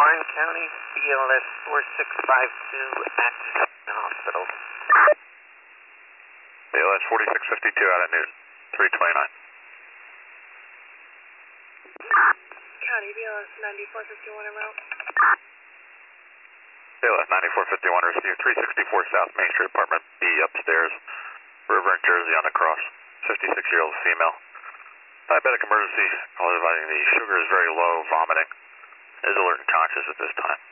Warren County, BLS 4652 at the hospital. BLS 4652 out at Newton, 329. County, BLS 9451 en route. BLS 9451 received 364 South Main Street, apartment B upstairs, River in Jersey on the cross, 56-year-old female. Diabetic emergency, call advising the sugar is very low, vomiting, is alert and conscious at this time.